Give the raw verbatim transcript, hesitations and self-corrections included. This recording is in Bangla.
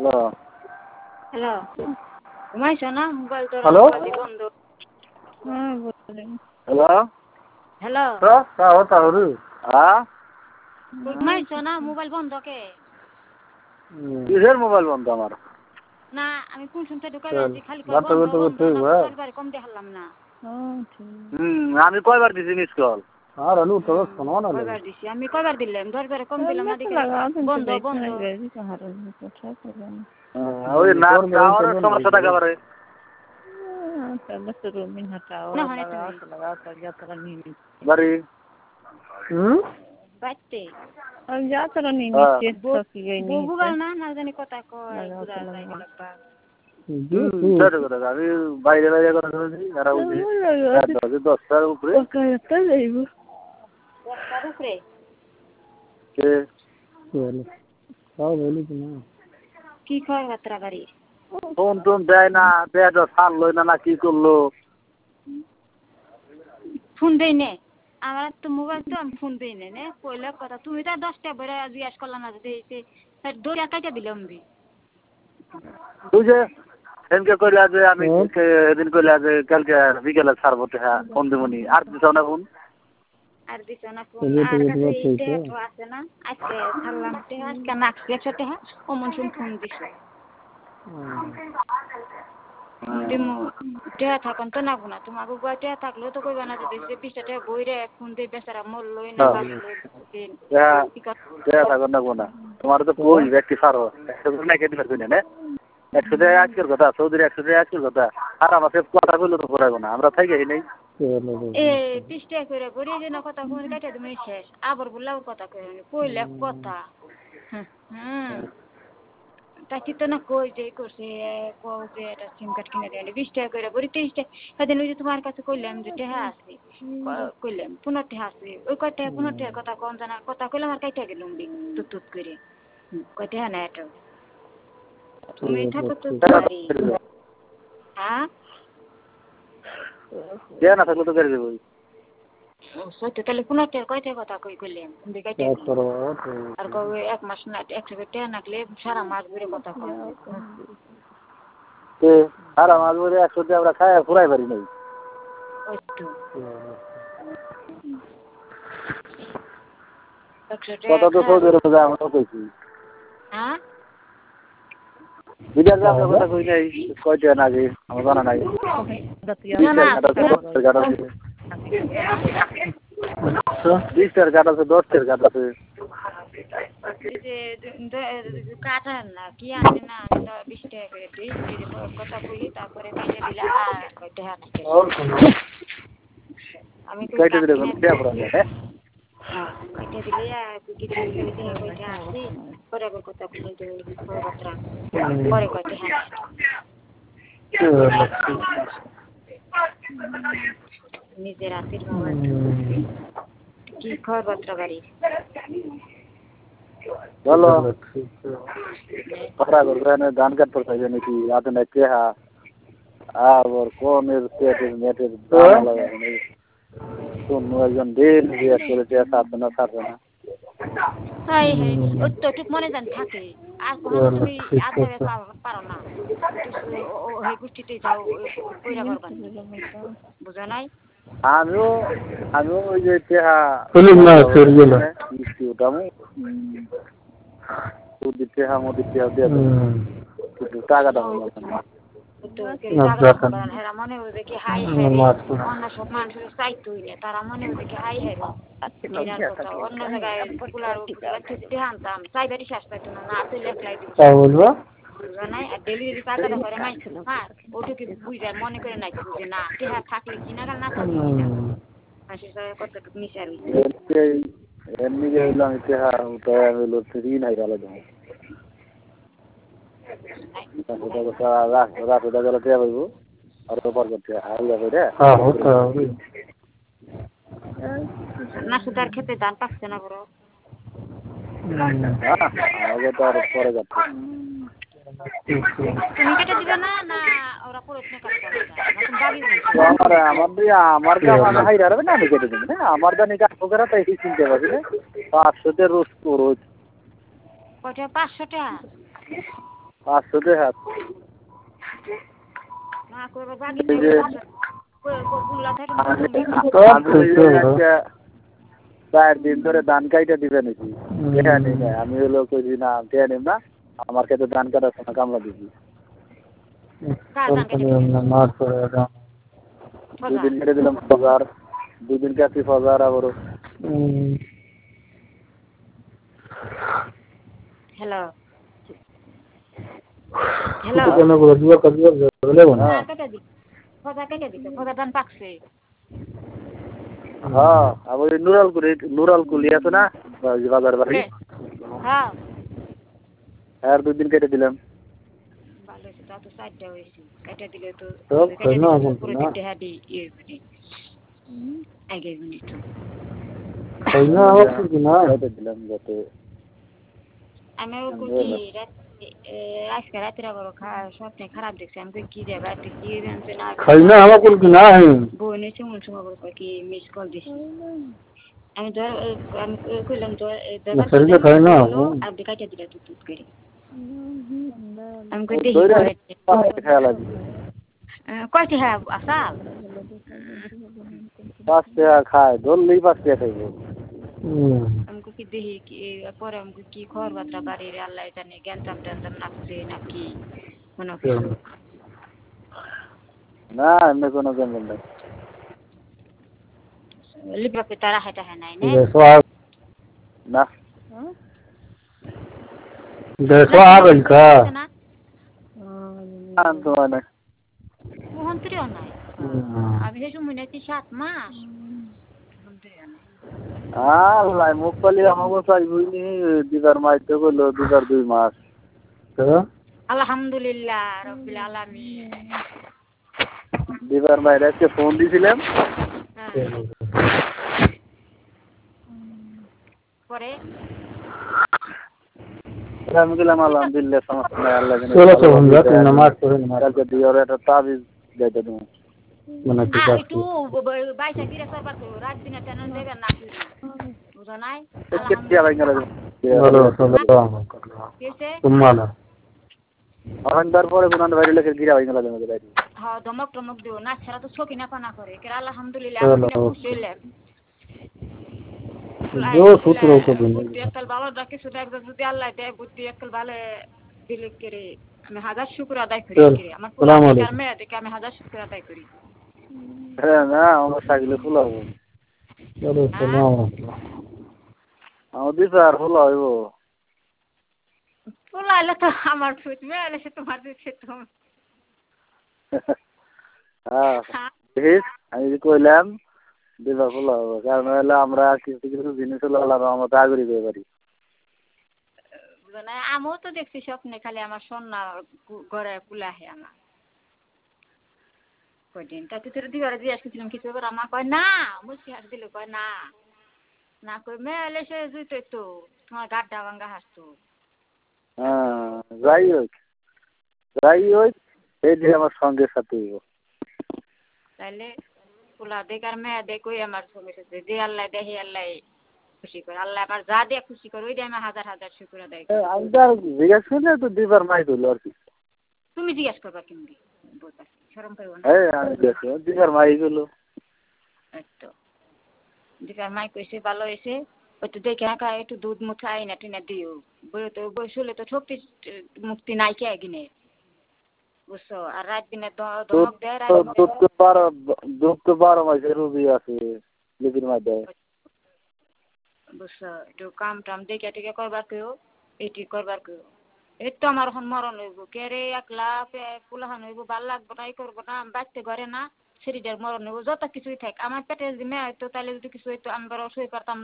হ্যালো হ্যালো ঘুমাইছো না মোবাইল তো হ্যালো বন্ধ হ্যাঁ বলেন হ্যালো হ্যালো তো তা হতা হরু হ্যাঁ ঘুমাইছো না মোবাইল বন্ধ কে কিসের মোবাইল বন্ধ আমার না আমি কোন শুনতে ঢুকাই আছি খালি কই বন্ধ বন্ধ করতে বন্ধ করতে না হ্যাঁ চারবার কম দেখালাম না হুম আমি কয়বার দিছি মিস কল আর আলু তো শোনো না কয়বার দিছি আমি কয়বার দিলাম দশবার কম দিলাম না দিকে বন্ধ বন্ধ ওই না টাওয়ার সমস্যা থাকে বারে না হয় তুমি বাড়ি হুম বাইতে আমি যা তোরা নিয়ে নিচ্ছি থাকি গই নি বুবুগাল না না জানি কথা কয় পুরা জায়গা লাগবা আমি বাইরে বাইরে কথা বলছি যারা বুঝি দশটার উপরে কয়টা যাইব দশটার উপরে কে বলে তাও বলি না কি কয় বাতরা বাড়ি ফোন টোন দেয় না দেয় তো ছাড়লো না না কি করলো ফোন দেই নে আমার তো মোবাইল তো আমি ফোন দেই নে কইলে কথা তুমি তো দশটা বেড়ে জিজ্ঞাসা করলা না যে দৌড়া কাটা দিলাম দি তুই যে সেদিনকে কইলা যে আমি সেদিন কইলা যে কালকে বিকেলে ছাড়বো হ্যাঁ ফোন দেবনি আর দিছ না ফোন আর দিছ না ফোন আর কাছে এইটা আছে না আজকে ছাড়লাম তে আজকে না একসাথে হ্যাঁ ও মনসুন ফোন দিছে দিমু টেয়া থাকুন তো না গুনা তোমাকে গুয়া টেয়া থাকলেও তো কইবা না যে বিশটা টেয়া বইরে ফোন দিয়ে বেচারা মরলই না বাঁচলো টেয়া থাকুন না গুনা তোমার তো কই ব্যক্তি সারো একশো না কেটে পারবি না একশো টাকা আজকের কথা চৌধুরী একশো টাকা আজকের কথা আর আমাকে কথা কইলে তো পড়াবো না আমরা থাকি নাই এ বিশ টাকা করে গড়িয়ে দিন কথা ফোন কাটে তুমি শেষ আবার বললাম কথা কইনি কইলে কথা হুম তাকি তো না কই যে করছে কও যে এটা সিম কার্ড কিনে দেন বিশ টাকা করে গড়ি তেইশ টাকা সেদিন ওই যে তোমার কাছে কইলাম যে টেহা আছে কইলাম পুনর টেহা আছে ওই কয়টা পুনর টেহার কথা কোন জানা কথা কইলাম আর কাইটা গেলুম দি তুত তুত করে কয় টেহা না এটা তুমি থাকো তো বাড়ি হ্যাঁ টেয়া না থাকলে তো করে দেবো সত্য তাহলে পুনর টেহার কয়টা কথা কই কইলাম তুমি কাইটা আর কবে এক মাস না একশো টেহা নাকলে সারা মাস ধরে কথা কয় সারা মাস ধরে একশো টাকা আমরা খাই ফুরাই পারি নাই কথা তো সৌদি আরবে যায় আমরা কইছি হ্যাঁ বিদেশ যাওয়ার কথা কই নাই কয়টা নাকি আমার জানা নাই বিশটার কাঠ আছে দশটার কাঠ আছে কাটার না কি আনে না বিশ টাকা করে দিই কথা বলি তারপরে কাইটে দিলে আর কয়টা হাত আমি কয়টা দিলে দেয়া পড়া যায় হ্যাঁ কয়টা দিলে আর কিছু দিলে কয়টা আসি পরে আবার কথা বলি কথাবার্তা পরে কয়টা হাত নিজের হাতের মোবাইল কি কথাবার্তা বাড়ি বলো কথা বলবেন ধান কাট পড়তে যায় নাকি রাতে না কেহা আবার কোনের পেটের নেটের দাম লাগানো কোন একজন দিন বিয়ে করে দেয়া সারবে না সারবে না হাই হাই ও তো ঠিক মনে জান থাকে আর কোনো তুমি আর ধরে পারো না ওই গোষ্ঠীতে যাও কইরা করবা বুঝো নাই আমিও আমিও ওই যে কেহা মিষ্টি ওটামো দুধ কেহা মধু কেহা দিয়ে টাকা দাম হেরা মনে হইবে কি হাই হাই অন্য সব মানুষের চাইতই না তারা মনে হইবে কি হাই হাই অন্য জায়গায় পপুলার আনতাম চাইবারই শেষ পাইতো না না তুই লেখলাই বলবো নাই আর ডেলিভারি টাকাটা করে নাই হ্যাঁ ওটুকু বুঝে মনে করে নাই যে না টেহা থাকলে কিনা গেল না থাকলে কিনা মানুষের কতটুকু মিশার এমনি যে হইলাম টেহা ওটা হইলো ঋণ হাই গেল রাত ওটা গেলে টেহা পাইব আর ওপর করতে হাই যাবে রে না সুদার খেতে ধান পাচ্ছে না বড় আগে তো আর পরে যাচ্ছে তুমি কেটে দিবে না না ওরা প্রশ্ন কাটবে আমার আমার দিয়ে আমার কাম আমি হাইরা রাখবে না আমি কেটে দেবো না আমার জানি কাজ করে তাই চিনতে পারবি না পাঁচশোতে রোজ রোজ কয়টা পাঁচশো টাকা পাঁচশো টাকা না করবো বাকি এই যে গুলা থাকে আমি একটা চার দিন ধরে ধান কাইটা দিবে নাকি টেহা নেই না আমি হলো কইছি না টেহা নিম না আমার ক্ষেত্রে ধান কাটার সময় কামলা দিবি দুদিন কেটে দিলাম ফজার দুদিন কাটি ফজার আবারও হ্যালো হ্যালো কেটে দি ফজা কেটে দিছে ফজা ধান পাকছে হ্যাঁ আবার নুরাল কুলি নুরাল কুলি আছে না বাজার বাড়ি হ্যাঁ আর দুদিন কেটে দিলাম ভালো হয়েছে তা তো চারটা হয়েছে কেটে দিলে তো আমি আজকে রাত্রে আবার স্বপ্নে খারাপ দেখছি আমি কি দেবা কি না বোন চুমুল চুমা কি মিস কল দিছি আমি ধর আমি কইলাম তো আপনি কাটিয়ে দিলে তুই তুই করে আমি কই দেখি কয়টি হ্যাঁ আসাল পাঁচ টাকা খায় ধরলেই পাঁচ টাকা খাইব আমাকে কি দেখি কি পরে আমাকে কি খবর বার্তা বাড়ির আল্লাহ জানে জ্ঞানতাম ট্যানতাম নাচছে নাকি কোনো কিছু না এমনি কোনো গেঞ্জাম নাই লিবাকে তারা হাইটা হ্যাঁ নাই না দেখো আবেল কা তোমার নাই মন্ত্রীও নাই আমি সেই সময় নাকি সাত মাস আল্লাহ মুখ পালি আমাকে চাইবই দিবার মাইতে বললো দিবার দুই মাস আলহামদুলিল্লাহ রব্বিল আলামিন দিবার মাইরে আজকে ফোন দিয়েছিলাম পরে আমি গেলাম আলহামদুলিল্লাহ সমস্যা নাই আল্লাহ কালকে দিয়ে ওর একটা তাবিজ যাইতে দেবো একটু বাইশা গিরে করবার তো রাত দিনে তেন দেবেন না বুঝো নাই তারপরে কোন বাইরে লেখে গিরা হয়ে গেল হ্যাঁ ধমক টমক দিও না ছাড়া তো চোখি না পানা করে কে আলহামদুলিল্লাহ খুশি হইলাম এককাল বাবা ডাকে শুধু একবার যদি আল্লাহ দেয় বুদ্ধি এককাল ভালো দিলে করে আমি হাজার শুক্র আদায় করি আমার পুরার মেয়ে দেখে আমি হাজার শুক্র আদায় করি হ্যাঁ না আমার সাইকেলে ফুল হবো আমার দিতে আর ফুল হইব ফুল আইলে তো আমার ফুট মেয়ে আইলে সে তোমার দিচ্ছে তুমি হ্যাঁ আমি কইলাম দিবা ফুল হবো কারণ হলে আমরা কিছু কিছু জিনিস হলো আমাদের আগুরি দিয়ে পারি আমিও তো দেখছি স্বপ্নে খালি আমার সন্না ঘরে কুলা হে আমার কয়দিন তা তুই দিবার দিয়ে আসছিলাম কিছু এবার আমার কয় না মুসকি হাস দিল কয় না না কই মেয়ে এলে সে জুইতো তো তোমার গাড্ডা ভাঙ্গা হাসতো হ্যাঁ যাই হোক যাই হোক এই যে আমার সঙ্গে সাথে তাইলে কুলা দেখার মেয়ে দেখই আমার সঙ্গে সাথে যে আল্লাহ দেখে আল্লাহ খুশি করে আল্লাহ আমার যা দিয়ে খুশি করে ওই দিয়ে আমি হাজার হাজার শুক্র আদায় করি আমি তো জিজ্ঞাসা করলে তো দিবার মাই ধরলো আর কি তুমি জিজ্ঞাসা করবা কিনবি শরম করবো না হ্যাঁ আমি জিজ্ঞাসা দিবার মাই গেলো তো দিবার মাই কইছে ভালো হয়েছে ওই তো দেখে একা একটু দুধ মুখে আইনা টিনা দিও বই তো বই শুলে তো শক্তি মুক্তি নাই কে গিনে বুঝছো আর রাত দিনে ধমক দেয় দুধ তো বারো দুধ তো বারো মাসে রুবি আছে লিপির মধ্যে বুঝছো একটু কাম টাম দেখে টেকে করবার কেউ এটি করবার কেউ এই তো আমার এখন মরণ হইব কে রে একলা কুলাহান হইব ভাল লাগবো না এই করবো না বাঁচতে ঘরে না শরীরের মরণ হইব যত কিছুই থাক আমার পেটে যদি মেয়ে হইতো তাহলে যদি কিছু হইতো আমি বড় সই করতাম